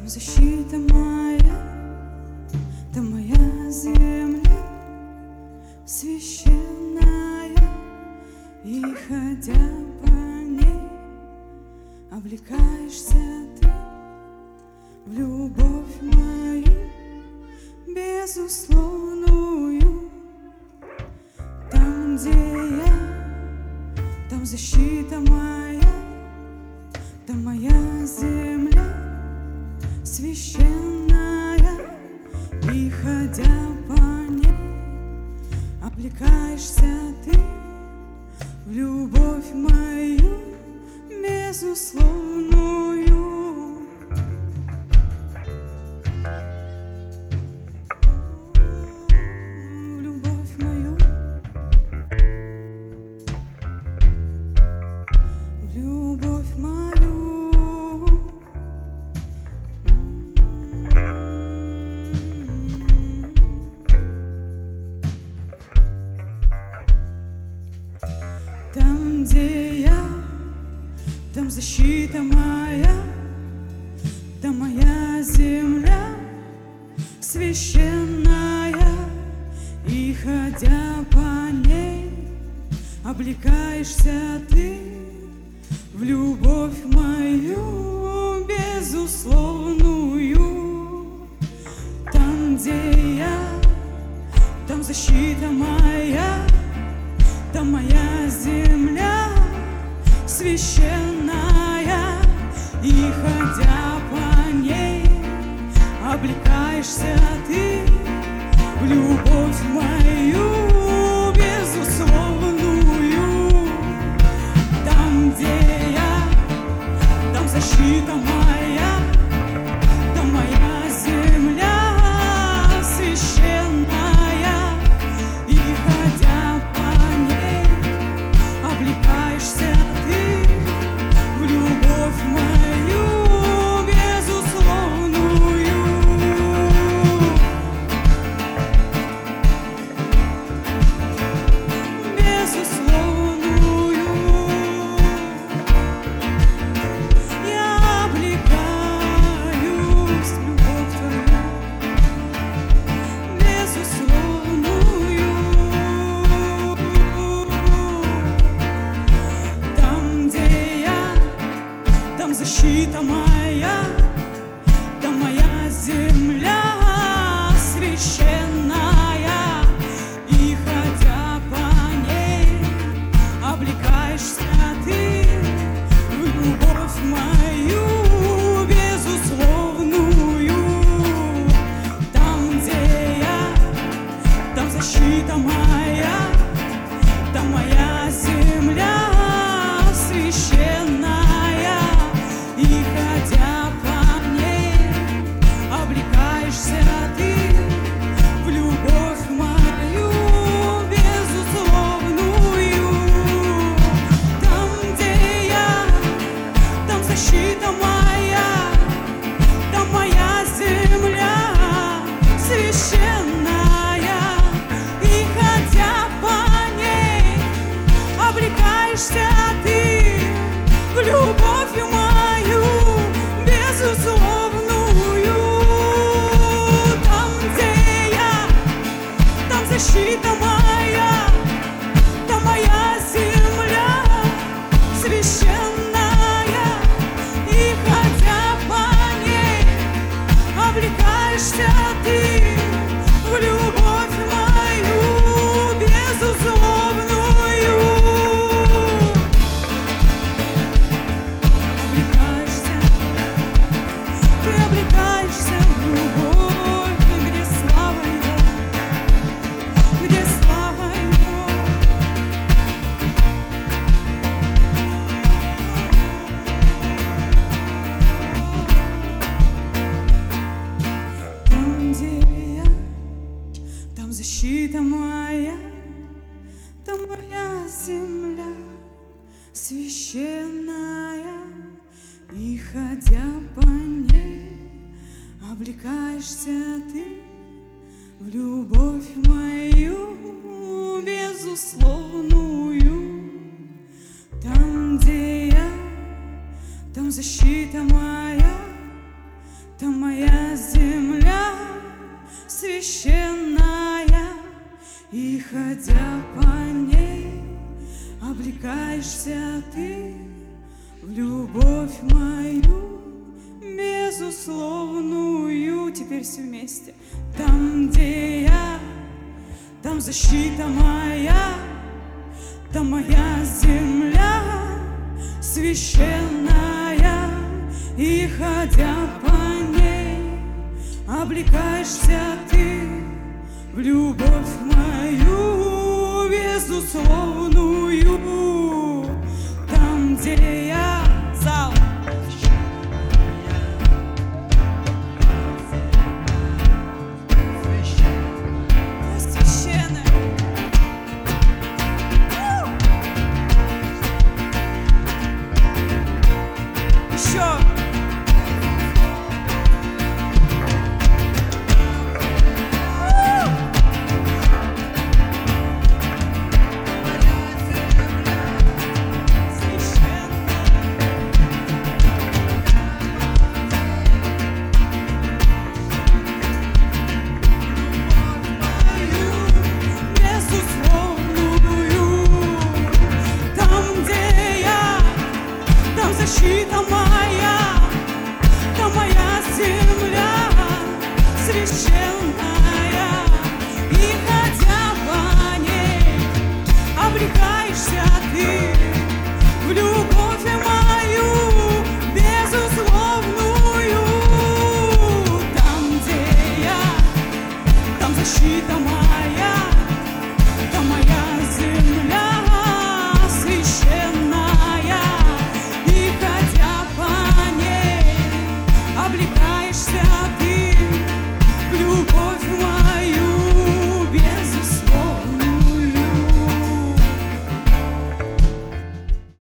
защита моя, там моя земля священная, и ходя по ней, облекаешься ты в любовь мою безусловную. Там, где я, там защита моя, там моя земля священная, и ходя по ней, облекаешься ты в любовь мою безусловную. В любовь мою, в любовь мою. Там, где я, там защита моя, там моя земля священная, и ходя по ней, облекаешься ты в любовь мою безусловную. Там, где я, там защита моя, там моя земля священная, и ходя по ней, облекаешься ты в любовь мою безусловную. Там, где я, там защита моя, там моя земля священная, и ходя по ней, облекаешься ты в любовь мою безусловную. Безусловную. Я облекаюсь в любовь твою безусловную. Там, где я, там защита моя, там моя земля священная, и ходя по ней, облекаешься ты в любовь мою безусловную. Там, где я, там защита моя, там моя земля священная, и ходя по ней, облекаешься ты в любовь мою безусловную. Там, где я, там защита моя, там моя земля священная, и ходя по ней, облекаешься ты в любовь мою безусловную. Там, где я, там защита моя, там моя земля священная, и ходя по ней, облекаешься ты в любовь мою безусловную. Ты облекаешься в любовь, где слава Его, где слава Его. Там, где я, там защита моя, там моя земля священная, и ходя по ней, облекаешься ты в любовь мою безусловную. Там, где я, там защита моя, там моя земля священная, и ходя по ней, облекаешься ты в любовь мою безусловную. Теперь все вместе. Там, где я, там защита моя, там моя земля священная, и ходя по ней, облекаешься ты в любовь мою безусловную. Там, где я, зал, священная. Еще. Защита моя, там моя земля священная, и ходя по ней, облекаешься ты в любовь мою безусловную. Там, где я, там защита моя, там моя земля священная, облекаешься